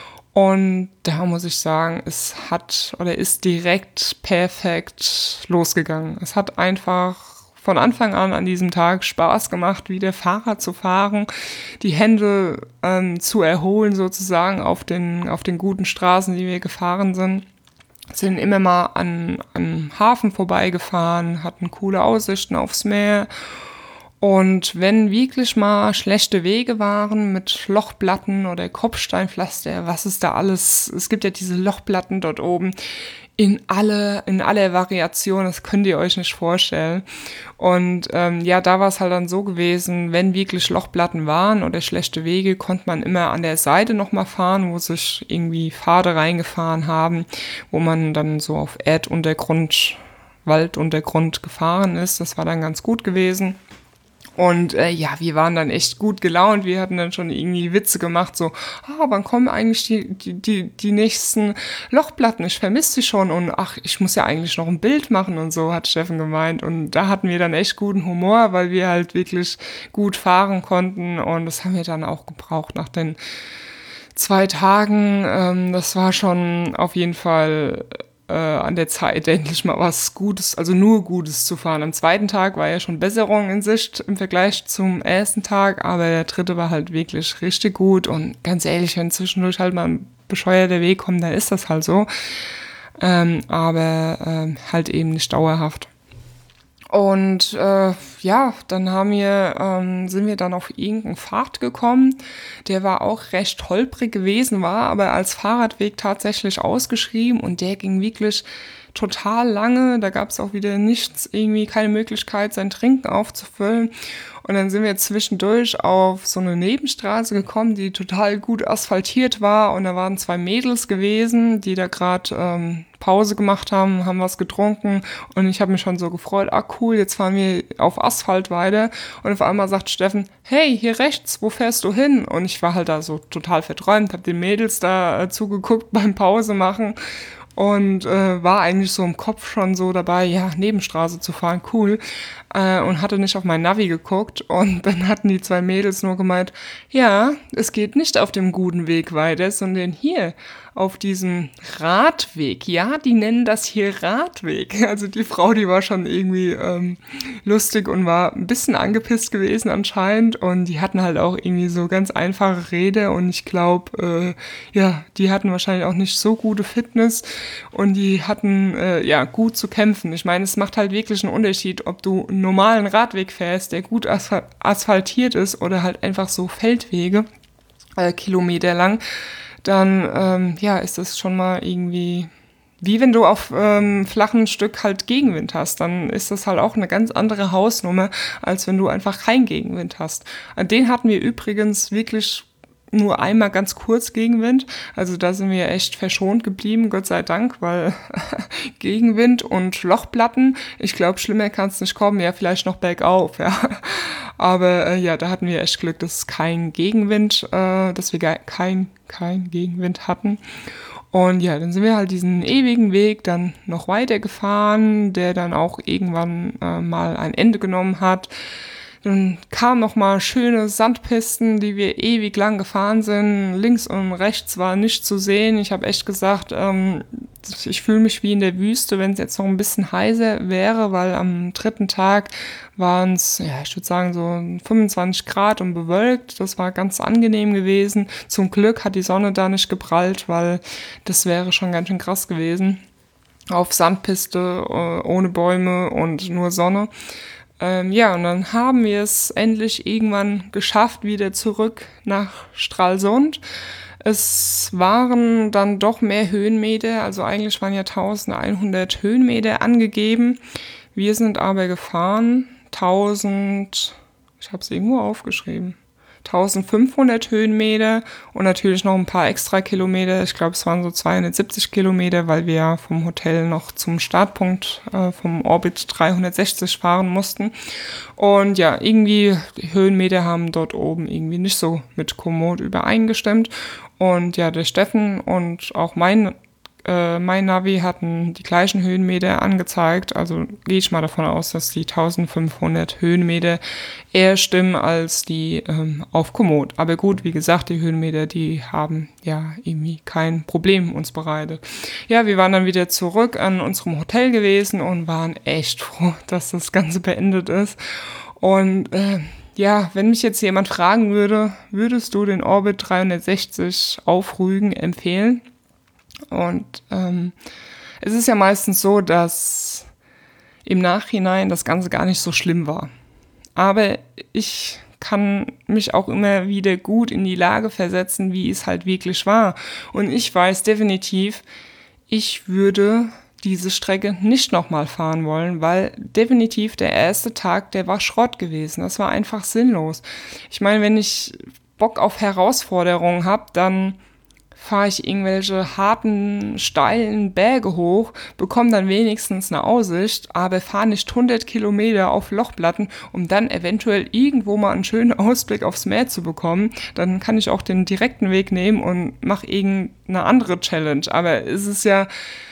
und da muss ich sagen, es hat oder ist direkt perfekt losgegangen. Es hat einfach von Anfang an an diesem Tag Spaß gemacht, wieder Fahrrad zu fahren, die Hände ähm, zu erholen sozusagen auf den, auf den guten Straßen, die wir gefahren sind. Sind immer mal an, an Hafen vorbeigefahren, hatten coole Aussichten aufs Meer. Und wenn wirklich mal schlechte Wege waren mit Lochplatten oder Kopfsteinpflaster, was ist da alles? Es gibt ja diese Lochplatten dort oben in alle, in aller Variation, das könnt ihr euch nicht vorstellen. Und ähm, ja, da war es halt dann so gewesen, wenn wirklich Lochplatten waren oder schlechte Wege, konnte man immer an der Seite nochmal fahren, wo sich irgendwie Pfade reingefahren haben, wo man dann so auf Erduntergrund, Walduntergrund gefahren ist. Das war dann ganz gut gewesen. Und äh, ja, wir waren dann echt gut gelaunt. Wir hatten dann schon irgendwie Witze gemacht, so, ah, wann kommen eigentlich die, die, die, die nächsten Lochplatten? Ich vermisse sie schon und ach, ich muss ja eigentlich noch ein Bild machen und so, hat Steffen gemeint. Und da hatten wir dann echt guten Humor, weil wir halt wirklich gut fahren konnten und das haben wir dann auch gebraucht nach den zwei Tagen. Ähm, das war schon auf jeden Fall äh, an der Zeit, endlich mal was Gutes, also nur Gutes zu fahren. Am zweiten Tag war ja schon Besserung in Sicht im Vergleich zum ersten Tag, aber der dritte war halt wirklich richtig gut und ganz ehrlich, wenn zwischendurch halt mal ein bescheuerter Weg kommt, dann ist das halt so, ähm, aber ähm, halt eben nicht dauerhaft. Und äh, ja, dann haben wir, ähm, sind wir dann auf irgendeinen Pfad gekommen. Der war auch recht holprig gewesen, war aber als Fahrradweg tatsächlich ausgeschrieben und der ging wirklich total lange. Da gab es auch wieder nichts, irgendwie keine Möglichkeit, sein Trinken aufzufüllen. Und dann sind wir zwischendurch auf so eine Nebenstraße gekommen, die total gut asphaltiert war. Und da waren zwei Mädels gewesen, die da gerade ähm, Pause gemacht haben, haben was getrunken. Und ich habe mich schon so gefreut, ah cool, jetzt fahren wir auf Asphalt weiter. Und auf einmal sagt Steffen, hey, hier rechts, wo fährst du hin? Und ich war halt da so total verträumt, habe den Mädels da äh, zugeguckt beim Pause machen. und äh, war eigentlich so im Kopf schon so dabei, ja, Nebenstraße zu fahren, cool, äh, und hatte nicht auf mein Navi geguckt und dann hatten die zwei Mädels nur gemeint, ja, es geht nicht auf dem guten Weg weiter, sondern hier auf diesem Radweg. Ja, die nennen das hier Radweg. Also die Frau, die war schon irgendwie ähm, lustig und war ein bisschen angepisst gewesen anscheinend und die hatten halt auch irgendwie so ganz einfache Rede und ich glaube, äh, ja, die hatten wahrscheinlich auch nicht so gute Fitness und die hatten äh, ja gut zu kämpfen. Ich meine, es macht halt wirklich einen Unterschied, ob du einen normalen Radweg fährst, der gut asphal- asphaltiert ist oder halt einfach so Feldwege, äh, Kilometer lang. Dann ähm, ja, ist das schon mal irgendwie, wie wenn du auf ähm, flachen Stück halt Gegenwind hast, dann ist das halt auch eine ganz andere Hausnummer, als wenn du einfach keinen Gegenwind hast. An den hatten wir übrigens wirklich nur einmal ganz kurz Gegenwind, also da sind wir echt verschont geblieben, Gott sei Dank, weil Gegenwind und Lochplatten, ich glaube, schlimmer kann es nicht kommen, ja, vielleicht noch bergauf, ja. Aber äh, ja, da hatten wir echt Glück, dass kein Gegenwind, äh, dass wir ge- kein, kein Gegenwind hatten. Und ja, dann sind wir halt diesen ewigen Weg dann noch weiter gefahren, der dann auch irgendwann äh, mal ein Ende genommen hat. Dann kamen noch mal schöne Sandpisten, die wir ewig lang gefahren sind. Links und rechts war nicht zu sehen. Ich habe echt gesagt, ähm, ich fühle mich wie in der Wüste, wenn es jetzt noch ein bisschen heißer wäre, weil am dritten Tag waren es, ja, ich würde sagen so fünfundzwanzig Grad und bewölkt. Das war ganz angenehm gewesen. Zum Glück hat die Sonne da nicht geprallt, weil das wäre schon ganz schön krass gewesen. Auf Sandpiste, ohne Bäume und nur Sonne. Ähm, ja, und dann haben wir es endlich irgendwann geschafft, wieder zurück nach Stralsund. Es waren dann doch mehr Höhenmeter, also eigentlich waren ja eintausendeinhundert Höhenmeter angegeben. Wir sind aber gefahren tausend, ich habe es irgendwo aufgeschrieben, eintausendfünfhundert Höhenmeter und natürlich noch ein paar extra Kilometer. Ich glaube, es waren so zweihundertsiebzig Kilometer, weil wir ja vom Hotel noch zum Startpunkt äh, vom Orbit dreihundertsechzig fahren mussten. Und ja, irgendwie die Höhenmeter haben dort oben irgendwie nicht so mit Komoot übereingestimmt. Und ja, der Steffen und auch mein Äh, mein Navi hatten die gleichen Höhenmeter angezeigt, also gehe ich mal davon aus, dass die eintausendfünfhundert Höhenmeter eher stimmen als die ähm, auf Komoot. Aber gut, wie gesagt, die Höhenmeter, die haben ja irgendwie kein Problem uns bereitet. Ja, wir waren dann wieder zurück an unserem Hotel gewesen und waren echt froh, dass das Ganze beendet ist. Und äh, ja, wenn mich jetzt jemand fragen würde, würdest du den Orbit dreihundertsechzig auf Rügen empfehlen? Und ähm, es ist ja meistens so, dass im Nachhinein das Ganze gar nicht so schlimm war. Aber ich kann mich auch immer wieder gut in die Lage versetzen, wie es halt wirklich war. Und ich weiß definitiv, ich würde diese Strecke nicht nochmal fahren wollen, weil definitiv der erste Tag, der war Schrott gewesen. Das war einfach sinnlos. Ich meine, wenn ich Bock auf Herausforderungen habe, dann fahre ich irgendwelche harten, steilen Berge hoch, bekomme dann wenigstens eine Aussicht, aber fahre nicht hundert Kilometer auf Lochplatten, um dann eventuell irgendwo mal einen schönen Ausblick aufs Meer zu bekommen. Dann kann ich auch den direkten Weg nehmen und mache irgendeine andere Challenge. Aber es ist ja,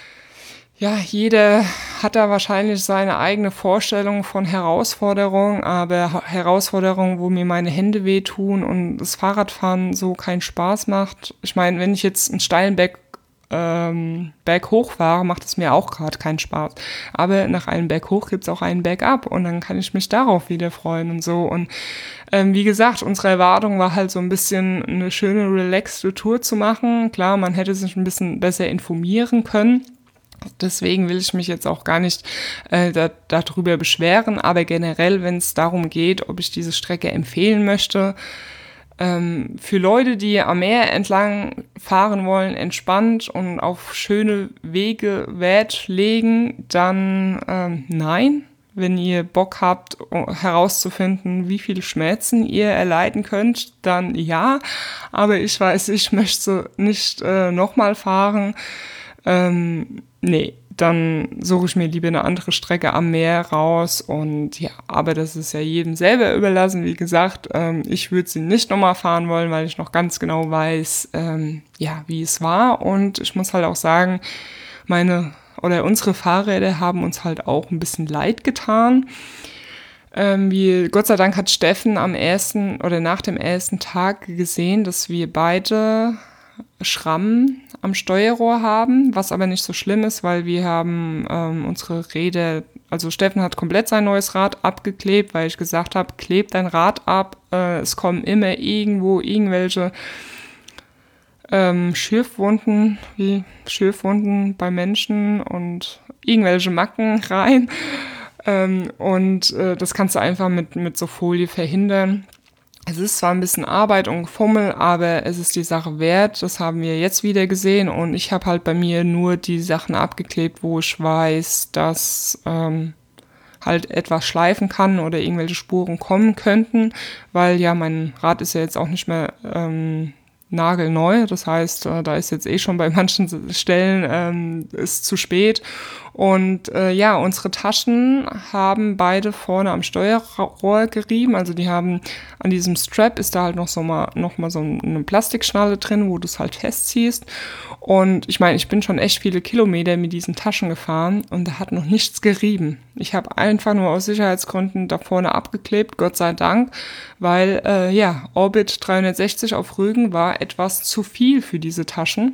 ja, jeder hat da wahrscheinlich seine eigene Vorstellung von Herausforderungen, aber Herausforderungen, wo mir meine Hände wehtun und das Fahrradfahren so keinen Spaß macht. Ich meine, wenn ich jetzt einen steilen Berg, ähm, Berg hoch fahre, macht es mir auch gerade keinen Spaß. Aber nach einem Berg hoch gibt es auch einen Berg ab und dann kann ich mich darauf wieder freuen und so. Und ähm, wie gesagt, unsere Erwartung war halt so ein bisschen eine schöne, relaxte Tour zu machen. Klar, man hätte sich ein bisschen besser informieren können. Deswegen will ich mich jetzt auch gar nicht äh, da, darüber beschweren, aber generell, wenn es darum geht, ob ich diese Strecke empfehlen möchte, ähm, für Leute, die am Meer entlang fahren wollen, entspannt und auf schöne Wege Wert legen, dann ähm, nein. Wenn ihr Bock habt, herauszufinden, wie viele Schmerzen ihr erleiden könnt, dann ja. Aber ich weiß, ich möchte nicht äh, nochmal fahren. Ähm, nee, dann suche ich mir lieber eine andere Strecke am Meer raus und ja, aber das ist ja jedem selber überlassen. Wie gesagt, ähm, ich würde sie nicht nochmal fahren wollen, weil ich noch ganz genau weiß, ähm, ja, wie es war und ich muss halt auch sagen, meine oder unsere Fahrräder haben uns halt auch ein bisschen leid getan. Ähm, wie, Gott sei Dank hat Steffen am ersten oder nach dem ersten Tag gesehen, dass wir beide Schrammen am Steuerrohr haben, was aber nicht so schlimm ist, weil wir haben ähm, unsere Räder, also Steffen hat komplett sein neues Rad abgeklebt, weil ich gesagt habe, kleb dein Rad ab, äh, es kommen immer irgendwo irgendwelche ähm, Schürfwunden, wie Schürfwunden bei Menschen und irgendwelche Macken rein. Ähm, und äh, das kannst du einfach mit, mit so Folie verhindern. Es ist zwar ein bisschen Arbeit und Gefummel, aber es ist die Sache wert. Das haben wir jetzt wieder gesehen. Und ich habe halt bei mir nur die Sachen abgeklebt, wo ich weiß, dass ähm, halt etwas schleifen kann oder irgendwelche Spuren kommen könnten. Weil ja, mein Rad ist ja jetzt auch nicht mehr ähm, nagelneu. Das heißt, äh, da ist jetzt eh schon bei manchen Stellen ähm, ist zu spät. Und äh, ja, unsere Taschen haben beide vorne am Steuerrohr gerieben. Also die haben an diesem Strap ist da halt noch so mal noch mal so eine Plastikschnalle drin, wo du es halt festziehst. Und ich meine, ich bin schon echt viele Kilometer mit diesen Taschen gefahren und da hat noch nichts gerieben. Ich habe einfach nur aus Sicherheitsgründen da vorne abgeklebt, Gott sei Dank, weil äh, ja, Orbit dreihundertsechzig auf Rügen war etwas zu viel für diese Taschen.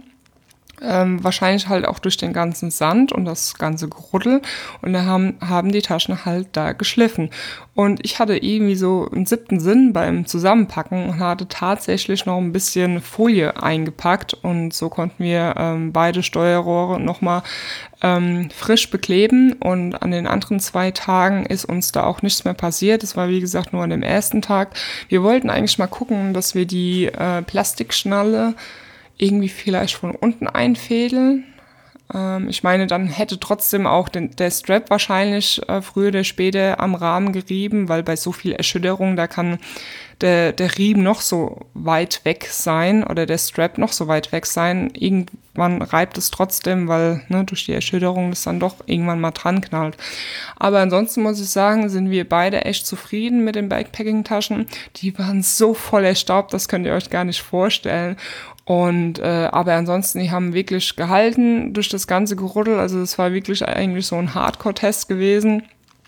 Ähm, wahrscheinlich halt auch durch den ganzen Sand und das ganze Geruddel. Und da haben, haben die Taschen halt da geschliffen. Und ich hatte irgendwie so einen siebten Sinn beim Zusammenpacken und hatte tatsächlich noch ein bisschen Folie eingepackt. Und so konnten wir ähm, beide Steuerrohre nochmal ähm, frisch bekleben. Und an den anderen zwei Tagen ist uns da auch nichts mehr passiert. Das war wie gesagt nur an dem ersten Tag. Wir wollten eigentlich mal gucken, dass wir die äh, Plastikschnalle irgendwie vielleicht von unten einfädeln. Ähm, ich meine, dann hätte trotzdem auch den, der Strap wahrscheinlich äh, früher oder später am Rahmen gerieben, weil bei so viel Erschütterung, da kann der, der Riemen noch so weit weg sein oder der Strap noch so weit weg sein. Irgendwann reibt es trotzdem, weil ne, durch die Erschütterung das dann doch irgendwann mal dran knallt. Aber ansonsten muss ich sagen, sind wir beide echt zufrieden mit den Backpacking-Taschen. Die waren so voller Staub, das könnt ihr euch gar nicht vorstellen. Und äh, aber ansonsten, die haben wirklich gehalten durch das ganze Geruddel. Also es war wirklich eigentlich so ein Hardcore-Test gewesen.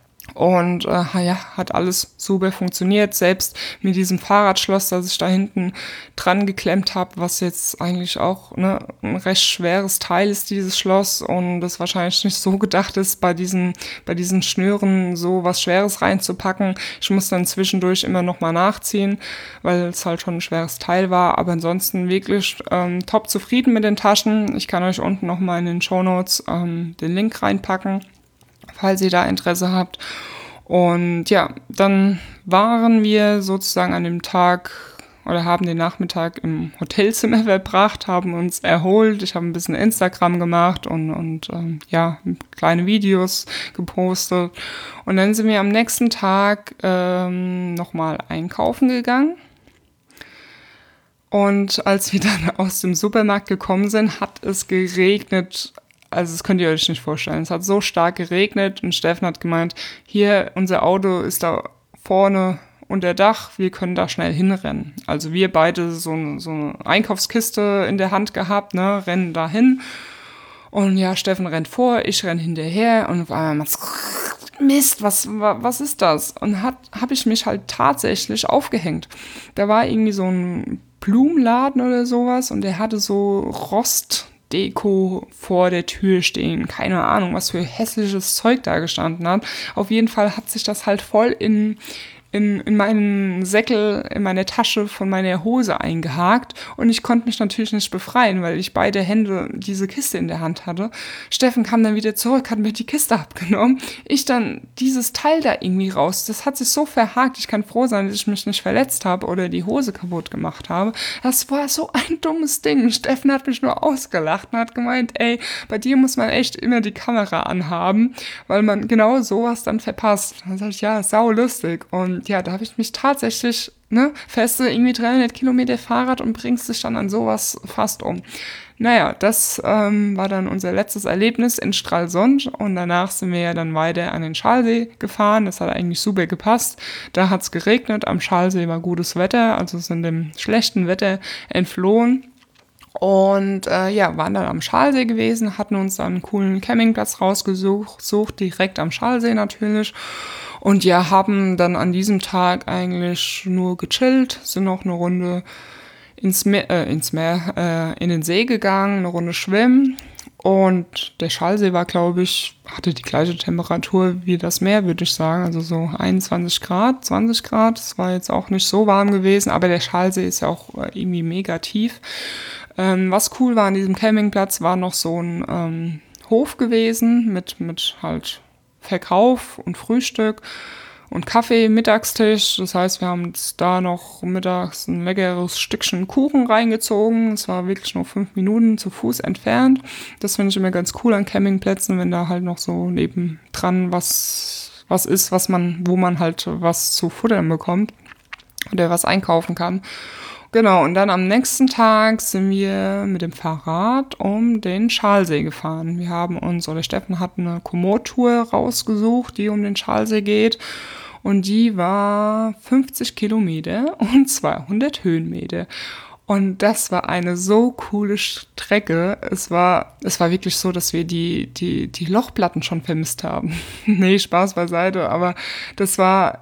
Und äh, ja, hat alles super funktioniert. Selbst mit diesem Fahrradschloss, das ich da hinten dran geklemmt habe, was jetzt eigentlich auch ne, ein recht schweres Teil ist, dieses Schloss. Und das wahrscheinlich nicht so gedacht ist, bei diesen, bei diesen Schnüren so was Schweres reinzupacken. Ich muss dann zwischendurch immer nochmal nachziehen, weil es halt schon ein schweres Teil war. Aber ansonsten wirklich ähm, top zufrieden mit den Taschen. Ich kann euch unten nochmal in den Shownotes ähm, den Link reinpacken, falls ihr da Interesse habt. Und ja, dann waren wir sozusagen an dem Tag oder haben den Nachmittag im Hotelzimmer verbracht, haben uns erholt. Ich habe ein bisschen Instagram gemacht und, und ähm, ja, kleine Videos gepostet. Und dann sind wir am nächsten Tag ähm, nochmal einkaufen gegangen. Und als wir dann aus dem Supermarkt gekommen sind, hat es geregnet. Also das könnt ihr euch nicht vorstellen. Es hat so stark geregnet und Steffen hat gemeint, hier, unser Auto ist da vorne unter Dach, wir können da schnell hinrennen. Also wir beide so, so eine Einkaufskiste in der Hand gehabt, ne, rennen da hin. Und ja, Steffen rennt vor, ich renn hinterher und auf einmal Mist, was, was ist das? Und hat habe ich mich halt tatsächlich aufgehängt. Da war irgendwie so ein Blumenladen oder sowas und der hatte so Rost Deko vor der Tür stehen. Keine Ahnung, was für hässliches Zeug da gestanden hat. Auf jeden Fall hat sich das halt voll in, in, in meinen Säckel, in meine Tasche von meiner Hose eingehakt und ich konnte mich natürlich nicht befreien, weil ich beide Hände diese Kiste in der Hand hatte. Steffen kam dann wieder zurück, hat mir die Kiste abgenommen. Ich dann dieses Teil da irgendwie raus. Das hat sich so verhakt. Ich kann froh sein, dass ich mich nicht verletzt habe oder die Hose kaputt gemacht habe. Das war so ein dummes Ding. Steffen hat mich nur ausgelacht und hat gemeint, ey, bei dir muss man echt immer die Kamera anhaben, weil man genau sowas dann verpasst. Dann sag ich, ja, sau lustig. Und ja, da habe ich mich tatsächlich, ne, fährst du irgendwie dreihundert Kilometer Fahrrad und bringst dich dann an sowas fast um. Naja, das ähm, war dann unser letztes Erlebnis in Stralsund und danach sind wir ja dann weiter an den Schalsee gefahren. Das hat eigentlich super gepasst. Da hat's geregnet, am Schalsee war gutes Wetter, also sind dem schlechten Wetter entflohen. Und äh, ja, waren dann am Schalsee gewesen, hatten uns dann einen coolen Campingplatz rausgesucht, sucht, direkt am Schalsee natürlich. Und ja, haben dann an diesem Tag eigentlich nur gechillt, sind noch eine Runde ins Meer, äh, ins Meer äh, in den See gegangen, eine Runde schwimmen. Und der Schalsee war, glaube ich, hatte die gleiche Temperatur wie das Meer, würde ich sagen. Also so einundzwanzig Grad, zwanzig Grad. Es war jetzt auch nicht so warm gewesen, aber der Schalsee ist ja auch irgendwie mega tief. Ähm, was cool war an diesem Campingplatz, war noch so ein ähm, Hof gewesen mit, mit halt Verkauf und Frühstück und Kaffee, Mittagstisch. Das heißt, wir haben uns da noch mittags ein leckeres Stückchen Kuchen reingezogen. Es war wirklich nur fünf Minuten zu Fuß entfernt. Das finde ich immer ganz cool an Campingplätzen, wenn da halt noch so nebendran was, was ist, was man, wo man halt was zu futtern bekommt oder was einkaufen kann. Genau, und dann am nächsten Tag sind wir mit dem Fahrrad um den Schalsee gefahren. Wir haben uns, oder Steffen hat eine Komoot-Tour rausgesucht, die um den Schalsee geht. Und die war fünfzig Kilometer und zweihundert Höhenmeter. Und das war eine so coole Strecke. Es war, es war wirklich so, dass wir die, die, die Lochplatten schon vermisst haben. Nee, Spaß beiseite, aber das war...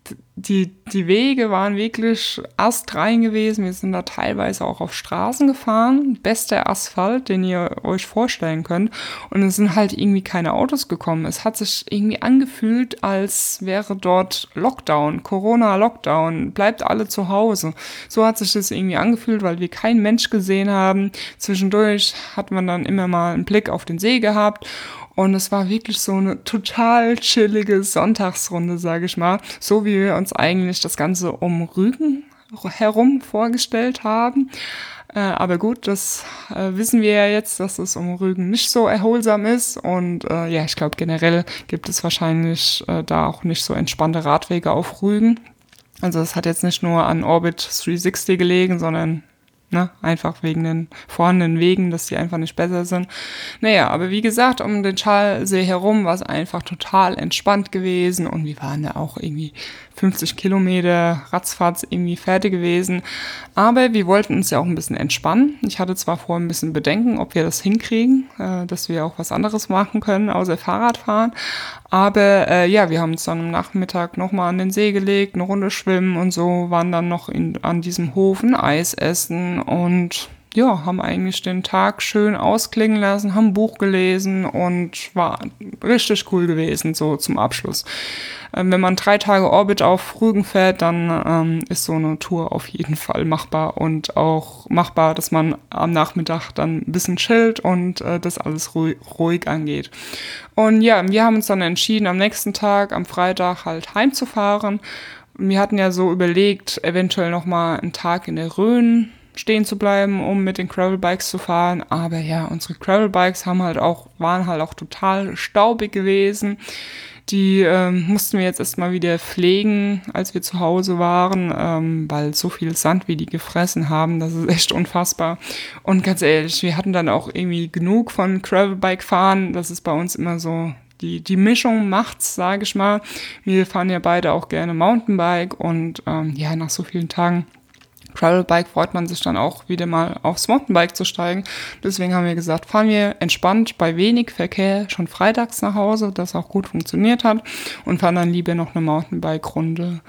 Die, die Wege waren wirklich astrein gewesen. Wir sind da teilweise auch auf Straßen gefahren. Bester Asphalt, den ihr euch vorstellen könnt. Und es sind halt irgendwie keine Autos gekommen. Es hat sich irgendwie angefühlt, als wäre dort Lockdown, Corona-Lockdown. Bleibt alle zu Hause. So hat sich das irgendwie angefühlt, weil wir keinen Mensch gesehen haben. Zwischendurch hat man dann immer mal einen Blick auf den See gehabt. Und es war wirklich so eine total chillige Sonntagsrunde, sage ich mal. So wie wir uns eigentlich das Ganze um Rügen herum vorgestellt haben. Äh, aber gut, das äh, wissen wir ja jetzt, dass es um Rügen nicht so erholsam ist. Und äh, ja, ich glaube generell gibt es wahrscheinlich äh, da auch nicht so entspannte Radwege auf Rügen. Also es hat jetzt nicht nur an Orbit dreihundertsechzig gelegen, sondern... Ne, einfach wegen den vorhandenen Wegen, dass die einfach nicht besser sind. Naja, aber wie gesagt, um den Schalsee herum war es einfach total entspannt gewesen und wir waren da auch irgendwie fünfzig Kilometer ratzfatz irgendwie fertig gewesen. Aber wir wollten uns ja auch ein bisschen entspannen. Ich hatte zwar vorher ein bisschen Bedenken, ob wir das hinkriegen, äh, dass wir auch was anderes machen können, außer Fahrradfahren. Aber äh, ja, wir haben uns dann am Nachmittag nochmal an den See gelegt, eine Runde schwimmen und so, waren dann noch in, an diesem Hof ein Eis essen und ja, haben eigentlich den Tag schön ausklingen lassen, haben ein Buch gelesen und war richtig cool gewesen, so zum Abschluss. Ähm, wenn man drei Tage Orbit auf Rügen fährt, dann ähm, ist so eine Tour auf jeden Fall machbar und auch machbar, dass man am Nachmittag dann ein bisschen chillt und äh, das alles ruhig, ruhig angeht. Und ja, wir haben uns dann entschieden, am nächsten Tag, am Freitag halt heimzufahren. Wir hatten ja so überlegt, eventuell nochmal einen Tag in der Rhön stehen zu bleiben, um mit den Gravelbikes zu fahren. Aber ja, unsere Gravelbikes haben halt auch, waren halt auch total staubig gewesen. Die ähm, mussten wir jetzt erstmal wieder pflegen, als wir zu Hause waren, ähm, weil so viel Sand, wie die gefressen haben, das ist echt unfassbar. Und ganz ehrlich, wir hatten dann auch irgendwie genug von Gravelbike fahren. Das ist bei uns immer so, die, die Mischung macht's, sage ich mal. Wir fahren ja beide auch gerne Mountainbike und ähm, ja, nach so vielen Tagen Gravelbike freut man sich dann auch wieder mal aufs Mountainbike zu steigen. Deswegen haben wir gesagt, fahren wir entspannt bei wenig Verkehr schon freitags nach Hause, das auch gut funktioniert hat und fahren dann lieber noch eine Mountainbike-Runde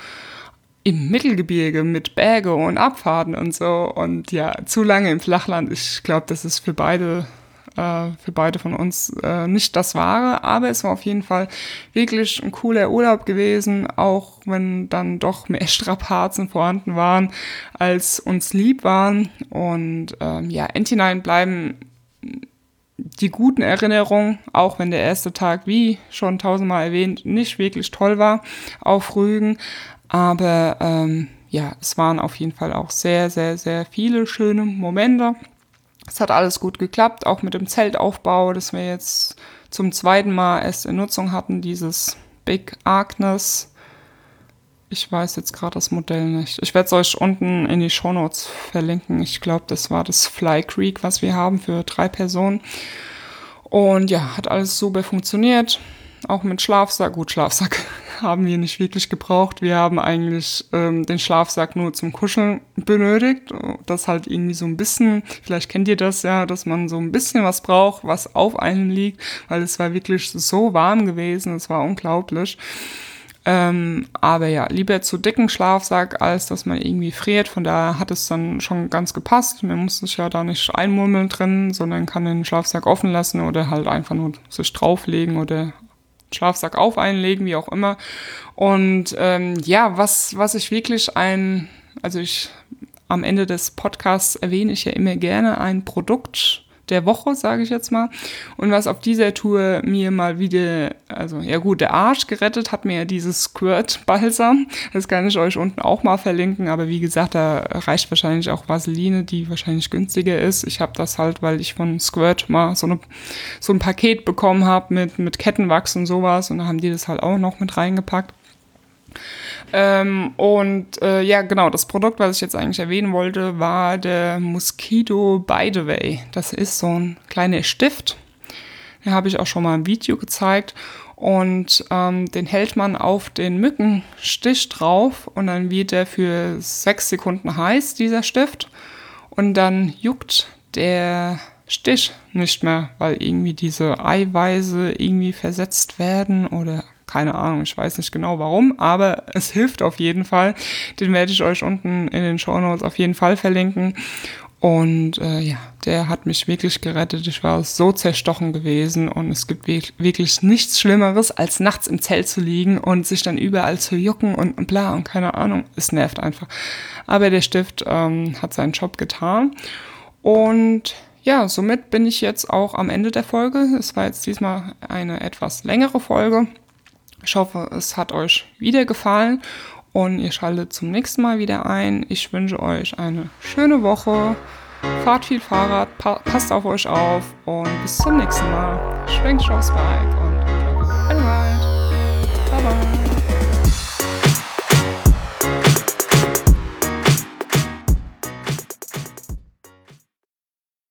im Mittelgebirge mit Berge und Abfahrten und so. Und ja, zu lange im Flachland, ich glaube, das ist für beide für beide von uns äh, nicht das Wahre, aber es war auf jeden Fall wirklich ein cooler Urlaub gewesen, auch wenn dann doch mehr Strapazen vorhanden waren, als uns lieb waren. Und ähm, ja, endhinein bleiben die guten Erinnerungen, auch wenn der erste Tag, wie schon tausendmal erwähnt, nicht wirklich toll war auf Rügen, aber ähm, ja, es waren auf jeden Fall auch sehr, sehr, sehr viele schöne Momente. Es hat alles gut geklappt, auch mit dem Zeltaufbau, das wir jetzt zum zweiten Mal erst in Nutzung hatten, dieses Big Agnes. Ich weiß jetzt gerade das Modell nicht. Ich werde es euch unten in die Shownotes verlinken. Ich glaube, das war das Fly Creek, was wir haben für drei Personen. Und ja, hat alles super funktioniert. Auch mit Schlafsack. Gut, Schlafsack haben wir nicht wirklich gebraucht. Wir haben eigentlich ähm, den Schlafsack nur zum Kuscheln benötigt. Das halt irgendwie so ein bisschen, vielleicht kennt ihr das ja, dass man so ein bisschen was braucht, was auf einem liegt, weil es war wirklich so warm gewesen, es war unglaublich. Ähm, aber ja, lieber zu dicken Schlafsack, als dass man irgendwie friert. Von daher hat es dann schon ganz gepasst. Man muss sich ja da nicht einmurmeln drin, sondern kann den Schlafsack offen lassen oder halt einfach nur sich drauflegen oder Schlafsack auf einlegen, wie auch immer. Und ähm, ja, was, was ich wirklich ein, also ich am Ende des Podcasts erwähne ich ja immer gerne ein Produkt der Woche, sage ich jetzt mal. Und was auf dieser Tour mir mal wieder, also ja gut, der Arsch gerettet hat mir ja dieses Squirt-Balsam. Das kann ich euch unten auch mal verlinken. Aber wie gesagt, da reicht wahrscheinlich auch Vaseline, die wahrscheinlich günstiger ist. Ich habe das halt, weil ich von Squirt mal so, eine, so ein Paket bekommen habe mit, mit Kettenwachs und sowas. Und da haben die das halt auch noch mit reingepackt. Ähm, und äh, ja, genau, das Produkt, was ich jetzt eigentlich erwähnen wollte, war der Mosquito By The Way. Das ist so ein kleiner Stift. Den habe ich auch schon mal im Video gezeigt. Und ähm, den hält man auf den Mückenstich drauf und dann wird der für sechs Sekunden heiß, dieser Stift. Und dann juckt der Stich nicht mehr, weil irgendwie diese Eiweiße irgendwie versetzt werden oder keine Ahnung, ich weiß nicht genau warum, aber es hilft auf jeden Fall. Den werde ich euch unten in den Shownotes auf jeden Fall verlinken. Und äh, ja, der hat mich wirklich gerettet. Ich war so zerstochen gewesen und es gibt wirklich nichts Schlimmeres, als nachts im Zelt zu liegen und sich dann überall zu jucken und, und bla und keine Ahnung. Es nervt einfach. Aber der Stift ähm, hat seinen Job getan. Und ja, somit bin ich jetzt auch am Ende der Folge. Es war jetzt diesmal eine etwas längere Folge. Ich hoffe, es hat euch wieder gefallen und ihr schaltet zum nächsten Mal wieder ein. Ich wünsche euch eine schöne Woche. Fahrt viel Fahrrad, pa- passt auf euch auf und bis zum nächsten Mal. Schwenkt aufs Bike und